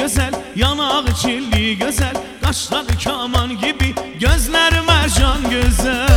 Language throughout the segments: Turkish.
güzel, yanağı çilli güzel, kaşları kaman gibi, gözleri mercan güzel.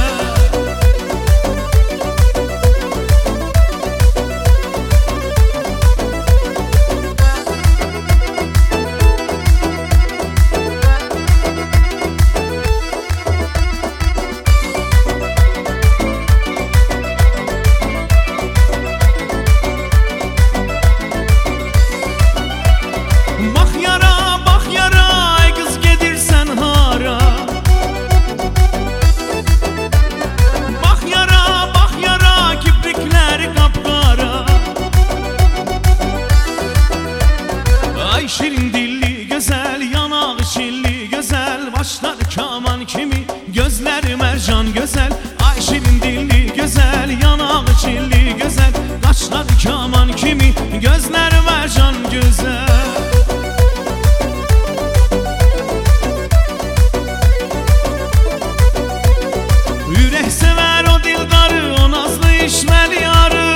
Şirin dilli güzel, yanağı çilli güzel, başlar kaman kimi, gözleri mercan güzel. Ay şirin dilli güzel, yanağı çilli güzel, kaşlar kaman kimi, gözleri mercan güzel. Yürek sever o dildarı, o nazlı işmeli yarı.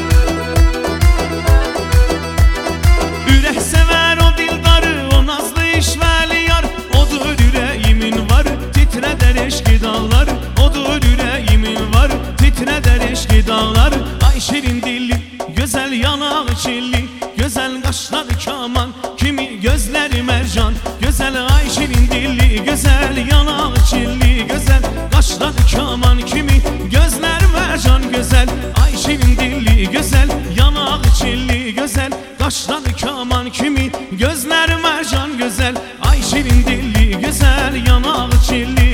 Yürek sever o dildarı, o nazlı işveli yar. Odur yüreğimin var, titreder eşki dağlar. Odur yüreğimin var, titreder eşki dağlar. Ay şirin dilli güzel, yanağı çilli güzel, kaşları kaman kimi, gözleri mercan güzel. Ay şirin dilli güzel, yanağı çilli güzel, kaşları kaman kimi, gözleri mercan güzel. Ay şirin dilli güzel, yanağı çilli güzel, kaşları kaman kimi, gözleri mercan güzel. Ay şirin dilli güzel, yanağı çilli